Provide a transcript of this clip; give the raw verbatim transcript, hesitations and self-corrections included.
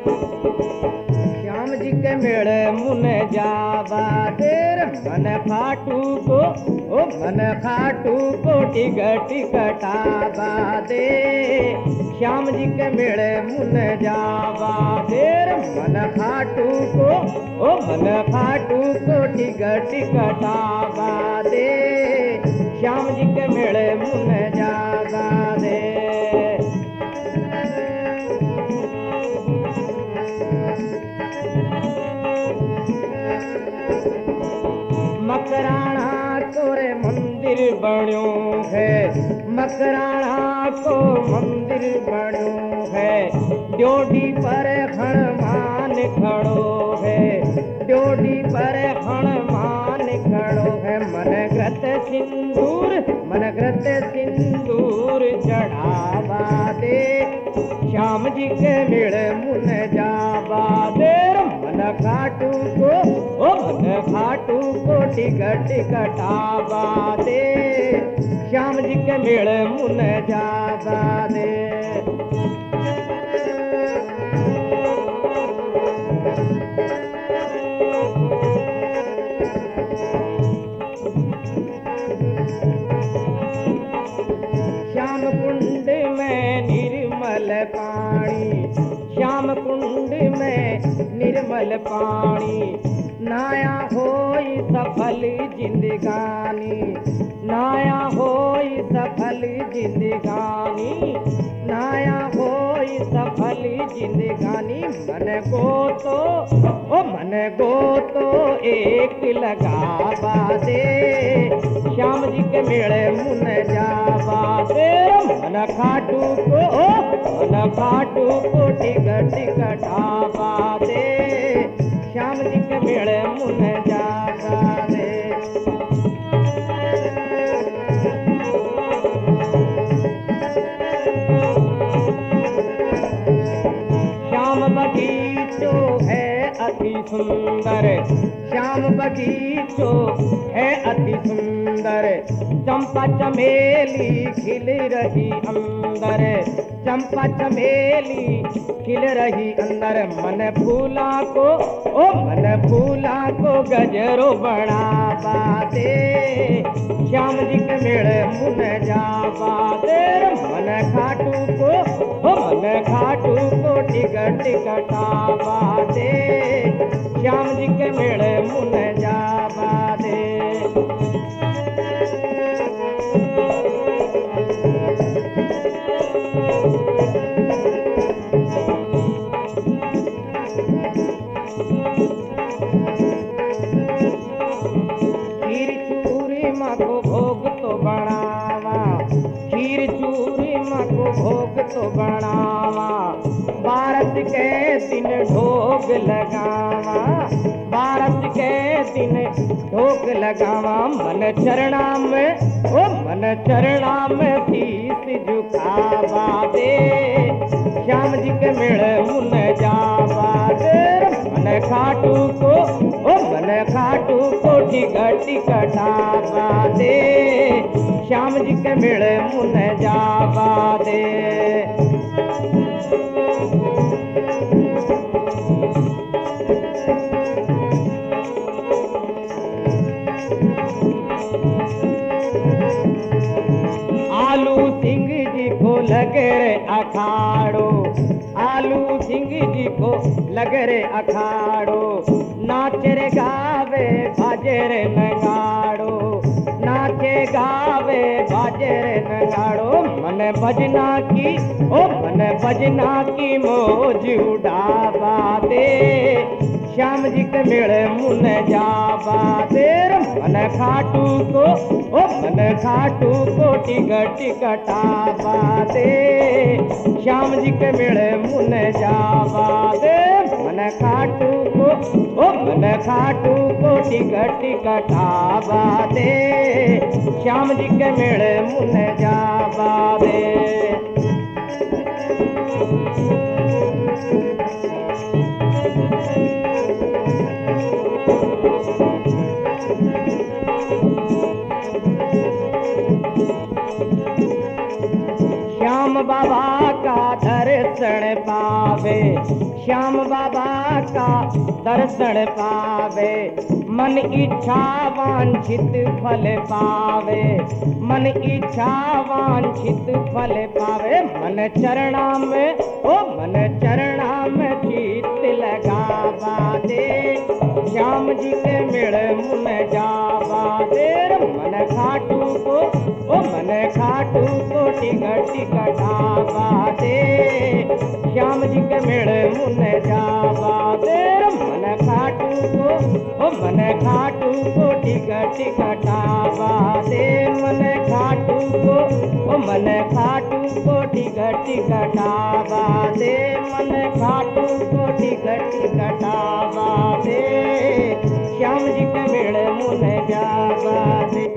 श्याम जी के मेले मुन जावा देर मन खाटू को ओ मन खाटू को टिकट टिकटावा दे। श्याम जी के मेले मुन जावा देर मन खाटू को ओ मन खाटू को टिकट टिकटावा दे। श्याम जी के मेले मुन जावा दे। मकराना तोरे मंदिर बण्यो है, मकराना को मंदिर बण्यो है। ड्योढ़ी पर हनुमान खड़ो है, ड्योढ़ी पर हनुमान खड़ो है। मन ग्रत सिंदूर मन ग्रत सिंदूर चढ़ावा दे। श्याम जी के मेले मुन जावा देर मन खाटू को ओ मन खाटू को टिकट टिकटावा दे। श्याम जी के मेले मुन जावा दे। श्याम कुंड में निर्मल पानी, श्याम कुंड में निर्मल पानी। नाया होई सफल जिंदगानी, नाया होई सफल जिंदगानी, नाया होई सफल जिंदगानी। मन को तो ओ मन को तो एक लगावा दे। श्याम जी के मेले मुन जावा दे। मन खाटू को ओ मन खाटू को टिकट टिकटावा दे। श्याम जी के मेले मुन जावा दे। श्याम बगीचो है अति सुंदर, श्याम बगीचो है अति सुंदर। चंपा चमेली खिल रही अंदर, चंपा चमेली खिल रही अंदर। मन फूला को ओ मन फूला को गजरो बढ़ावा दे। श्याम जी के मेले मुन जावा दे। मन खाटू को ओ मन खाटू को टिकट टिकटावा दे। श्याम जी के मेले मुन जावा दे। खीर चूरी माँ को भोग तो बनावा, खीर चूरी माँ को भोग तो बनावा। बारस के दिन ढोग लगावा, बारस के दिन ढोग लगावा। मन चरणा में ओ मन चरणा में शीश झुकावा दे। श्याम जी के मेले मुन जावा दे। मन खाटू को ओ मन खाटू को टिकट टिकटावा दे। श्याम जी के मेले मुन जावा दे। आलू सिंह जी को लगे रे अखाड़ो, आलू सिंह जी को लगे रे अखाड़ो। नाचे रे गावे बाजे रे नगाड़ो, नाचे गावे बाजे रे नगाड़ो। मन भजना की ओ मन भजना की मौज उड़ावा दे। श्याम जी के मेले मुन जावा दे। मन खाटू को ओ मन खाटू को टिकट टिकटावा दे। श्याम जी के मेले मुन जावा दे। मन खाटू को ओ मन खाटू को टिकट टिकटावा दे। श्याम जी के मेले मुन जावा दे। श्याम बाबा का दर्शन पा आवे, श्याम बाबा का दर्शन पावे, मन इच्छा वांछित फल पावे, मन इच्छा वांछित फल पावे। मन चरणा में ओ मन चरणा में चित लगावा दे, श्याम जी के मेड़ मुन जावा दे। मन खाटू को ओ मन खाटू को टिकट टिकटावा दे, श्याम जी के मेड़ मुन जावा दे। मन खाटू को ओ मन खाटू को टिकट टिकटावा दे, मन खाटू को ओ मन खाटू को टिकट टिकटावा दे, मन खाटू को टिकट टिकटावा दे, श्याम जी के मेड़ मुन जावा दे।